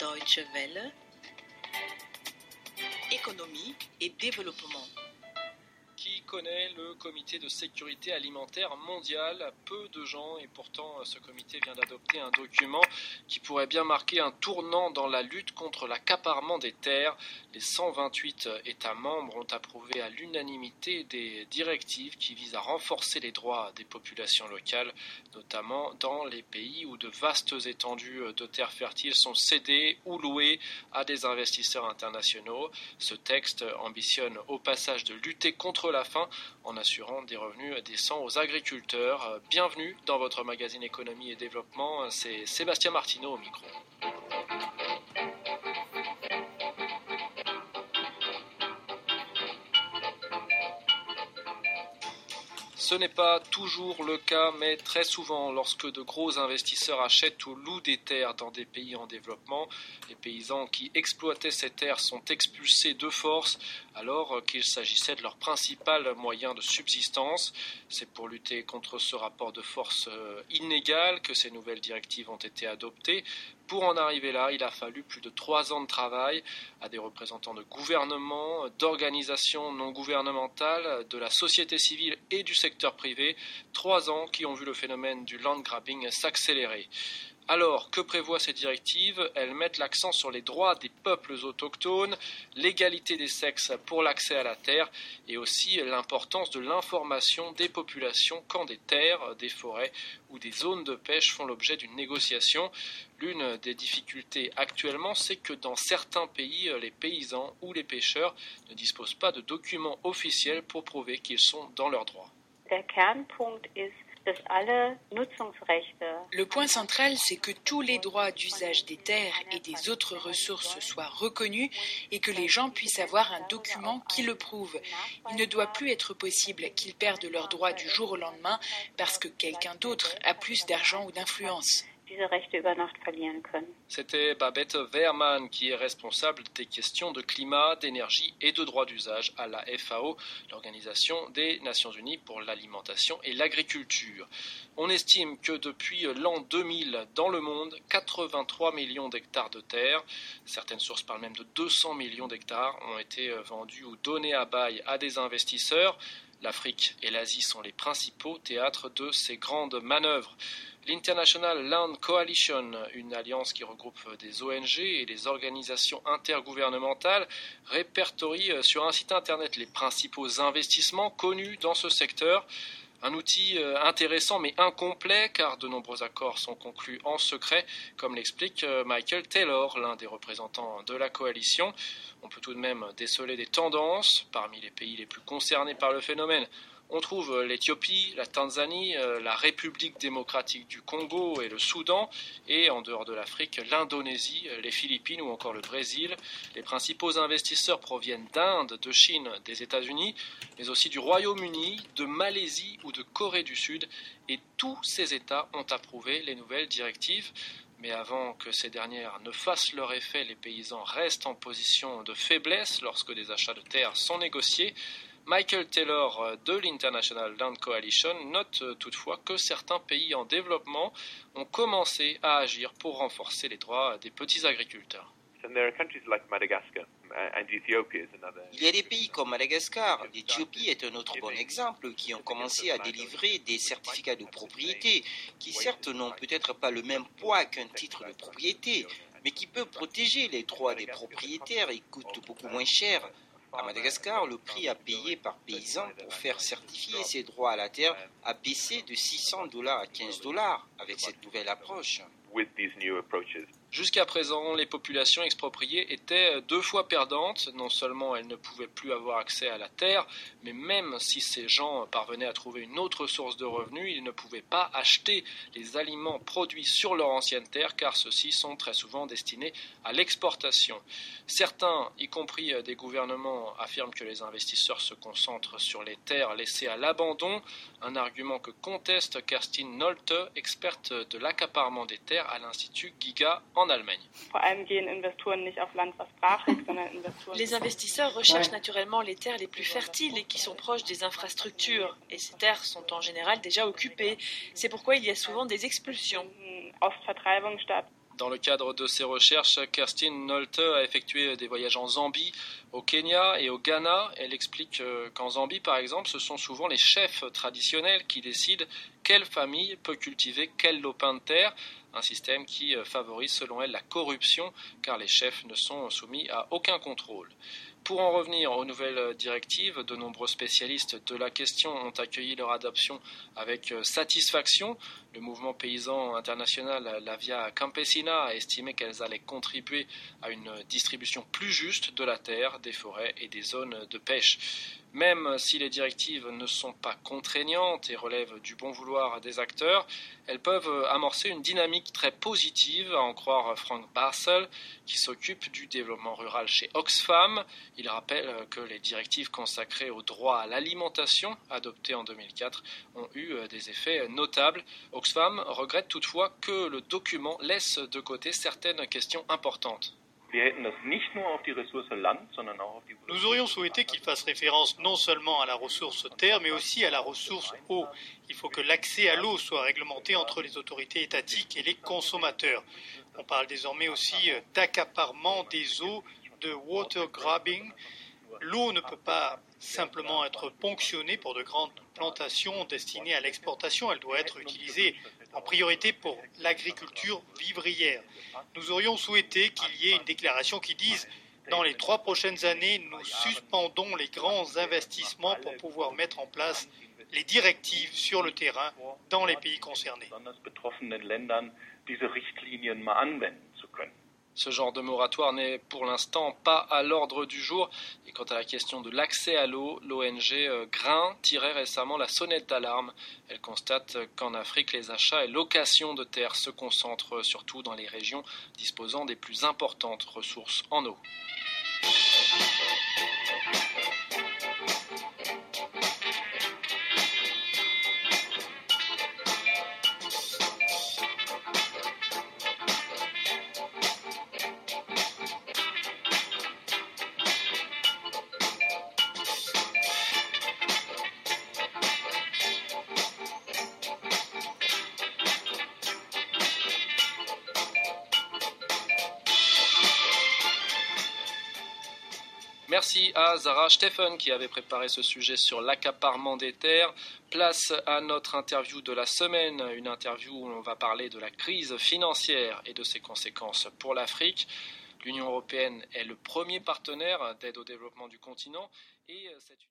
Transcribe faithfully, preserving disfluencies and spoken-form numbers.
Deutsche Welle, économie et développement. Qui connaît le comité de sécurité alimentaire mondial? Peu de gens, et pourtant ce comité vient d'adopter un document qui pourrait bien marquer un tournant dans la lutte contre l'accaparement des terres. Les cent vingt-huit États membres ont approuvé à l'unanimité des directives qui visent à renforcer les droits des populations locales, notamment dans les pays où de vastes étendues de terres fertiles sont cédées ou louées à des investisseurs internationaux. Ce texte ambitionne au passage de lutter contre la faim en assurant des revenus décents aux agriculteurs. Bienvenue dans votre magazine Économie et Développement, c'est Sébastien Martineau au micro. Ce n'est pas toujours le cas, mais très souvent, lorsque de gros investisseurs achètent ou louent des terres dans des pays en développement, les paysans qui exploitaient ces terres sont expulsés de force, alors qu'il s'agissait de leur principal moyen de subsistance. C'est pour lutter contre ce rapport de force inégal que ces nouvelles directives ont été adoptées. Pour en arriver là, il a fallu plus de trois ans de travail à des représentants de gouvernements, d'organisations non gouvernementales, de la société civile et du secteur privé. Trois ans qui ont vu le phénomène du land grabbing s'accélérer. Alors, que prévoient ces directives? Elles mettent l'accent sur les droits des peuples autochtones, l'égalité des sexes pour l'accès à la terre et aussi l'importance de l'information des populations quand des terres, des forêts ou des zones de pêche font l'objet d'une négociation. L'une des difficultés actuellement, c'est que dans certains pays, les paysans ou les pêcheurs ne disposent pas de documents officiels pour prouver qu'ils sont dans leurs droits. Der Kernpunkt ist, dass alle Nutzungsrechte. Le point central, c'est que tous les droits d'usage des terres et des autres ressources soient reconnus et que les gens puissent avoir un document qui le prouve. Il ne doit plus être possible qu'ils perdent leurs droits du jour au lendemain parce que quelqu'un d'autre a plus d'argent ou d'influence. C'était Babette Wehrmann qui est responsable des questions de climat, d'énergie et de droit d'usage à la F A O, l'Organisation des Nations Unies pour l'alimentation et l'agriculture. On estime que depuis l'an deux mille, dans le monde, quatre-vingt-trois millions d'hectares de terre, certaines sources parlent même de deux cents millions d'hectares, ont été vendus ou donnés à bail à des investisseurs. L'Afrique et l'Asie sont les principaux théâtres de ces grandes manœuvres. L'International Land Coalition, une alliance qui regroupe des O N G et des organisations intergouvernementales, répertorie sur un site internet les principaux investissements connus dans ce secteur. Un outil intéressant mais incomplet car de nombreux accords sont conclus en secret, comme l'explique Michael Taylor, l'un des représentants de la coalition. On peut tout de même déceler des tendances parmi les pays les plus concernés par le phénomène. On trouve l'Éthiopie, la Tanzanie, la République démocratique du Congo et le Soudan, et en dehors de l'Afrique, l'Indonésie, les Philippines ou encore le Brésil. Les principaux investisseurs proviennent d'Inde, de Chine, des États-Unis, mais aussi du Royaume-Uni, de Malaisie ou de Corée du Sud, et tous ces États ont approuvé les nouvelles directives. Mais avant que ces dernières ne fassent leur effet, les paysans restent en position de faiblesse lorsque des achats de terres sont négociés. Michael Taylor de l'International Land Coalition note toutefois que certains pays en développement ont commencé à agir pour renforcer les droits des petits agriculteurs. Il y a des pays comme Madagascar, l'Éthiopie est un autre bon exemple, qui ont commencé à délivrer des certificats de propriété, qui certes n'ont peut-être pas le même poids qu'un titre de propriété, mais qui peut protéger les droits des propriétaires et coûtent beaucoup moins cher. À Madagascar, le prix à payer par paysan pour faire certifier ses droits à la terre a baissé de six cents dollars à quinze dollars avec cette nouvelle approche. Jusqu'à présent, les populations expropriées étaient deux fois perdantes. Non seulement elles ne pouvaient plus avoir accès à la terre, mais même si ces gens parvenaient à trouver une autre source de revenus, ils ne pouvaient pas acheter les aliments produits sur leur ancienne terre, car ceux-ci sont très souvent destinés à l'exportation. Certains, y compris des gouvernements, affirment que les investisseurs se concentrent sur les terres laissées à l'abandon, un argument que conteste Kerstin Nolte, experte de l'accaparement des terres à l'Institut Giga en Allemagne. Les investisseurs recherchent naturellement les terres les plus fertiles et qui sont proches des infrastructures. Et ces terres sont en général déjà occupées. C'est pourquoi il y a souvent des expulsions. Dans le cadre de ses recherches, Kerstin Nolte a effectué des voyages en Zambie, au Kenya et au Ghana. Elle explique qu'en Zambie, par exemple, ce sont souvent les chefs traditionnels qui décident quelle famille peut cultiver quel lopin de terre, un système qui favorise selon elle la corruption car les chefs ne sont soumis à aucun contrôle. Pour en revenir aux nouvelles directives, de nombreux spécialistes de la question ont accueilli leur adoption avec satisfaction. Le mouvement paysan international, la Via Campesina, a estimé qu'elles allaient contribuer à une distribution plus juste de la terre, des forêts et des zones de pêche. Même si les directives ne sont pas contraignantes et relèvent du bon vouloir des acteurs, elles peuvent amorcer une dynamique très positive, à en croire Frank Barsel, qui s'occupe du développement rural chez Oxfam. Il rappelle que les directives consacrées au droit à l'alimentation, adoptées en deux mille quatre, ont eu des effets notables. Oxfam regrette toutefois que le document laisse de côté certaines questions importantes. Nous aurions souhaité qu'il fasse référence non seulement à la ressource terre, mais aussi à la ressource eau. Il faut que l'accès à l'eau soit réglementé entre les autorités étatiques et les consommateurs. On parle désormais aussi d'accaparement des eaux, de water grabbing. L'eau ne peut pas simplement être ponctionnée pour de grandes plantations destinées à l'exportation. Elle doit être utilisée en priorité pour l'agriculture vivrière. Nous aurions souhaité qu'il y ait une déclaration qui dise « Dans les trois prochaines années, nous suspendons les grands investissements pour pouvoir mettre en place les directives sur le terrain dans les pays concernés ». Ce genre de moratoire n'est pour l'instant pas à l'ordre du jour. Et quant à la question de l'accès à l'eau, l'O N G Grain tirait récemment la sonnette d'alarme. Elle constate qu'en Afrique, les achats et locations de terres se concentrent surtout dans les régions disposant des plus importantes ressources en eau. Merci à Zara Stephen qui avait préparé ce sujet sur l'accaparement des terres. Place à notre interview de la semaine, une interview où on va parler de la crise financière et de ses conséquences pour l'Afrique. L'Union européenne est le premier partenaire d'aide au développement du continent et cette